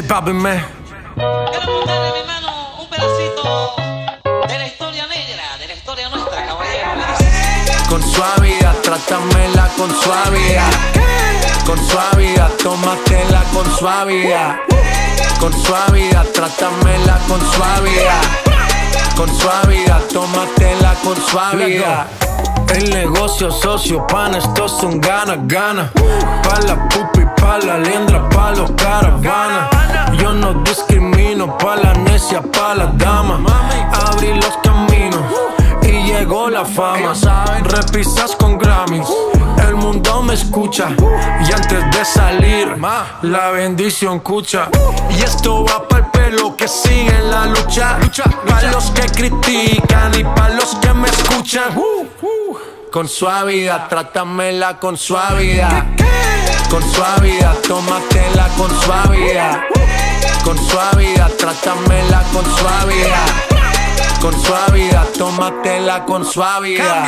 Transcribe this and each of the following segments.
J Balvin, man. Quiero contarle, mi hermano, un pedacito de la historia negra, de la historia nuestra, caballero. Con suavidad, trátamela con suavidad. Con suavidad, tómatela con suavidad. Con suavidad, trátamela con suavidad. Con suavidad, tómatela con suavidad. El negocio socio, pan, estos son ganas, ganas. Pa' la pupi, pa' la liendra, pa' los caravanas. Yo no discrimino, pa' la necia, pa' la dama. Abrí los caminos y llegó la fama. Repisas con Grammys, el mundo me escucha. Y antes de salir, la bendición cucha. Y esto va pa'l pelo que sigue en la lucha. Pa' los que critican y pa' los que me escuchan. Con suavidad, trátamela con suavidad. Con suavidad, tómatela con suavidad. Con suavidad, trátamela con suavidad. Con suavidad, tómatela con suavidad.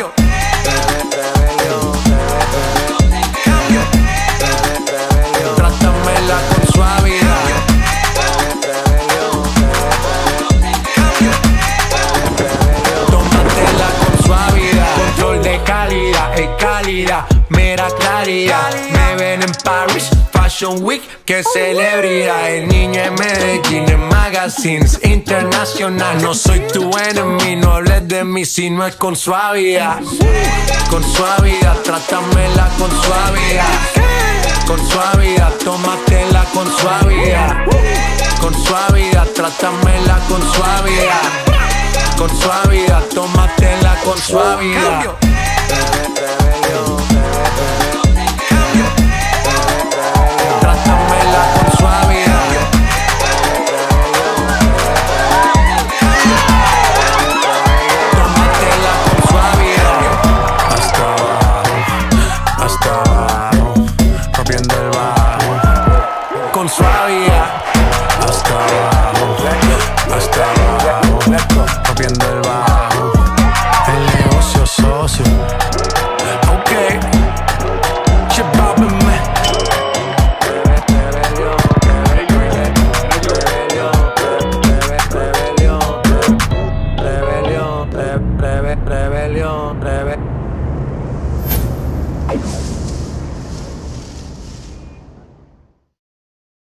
Trátamela con suavidad. Tómatela con suavidad. Control de calidad, calidad, mera claridad. Me ven en Paris Fashion Week, que celebridad. El niño en Medellín, en magazines internacional. No soy tu enemy, no hables de mí si no es con suavidad. Con suavidad, trátamela con suavidad. Con suavidad, tómatela con suavidad. Con suavidad, trátamela con suavidad. Con suavidad, tómatela con suavidad. Trátamela con suavidad. Tómatela con suavidad. Hasta abajo, rompiendo el bajo. Con suavidad. Hasta abajo, rompiendo el bajo.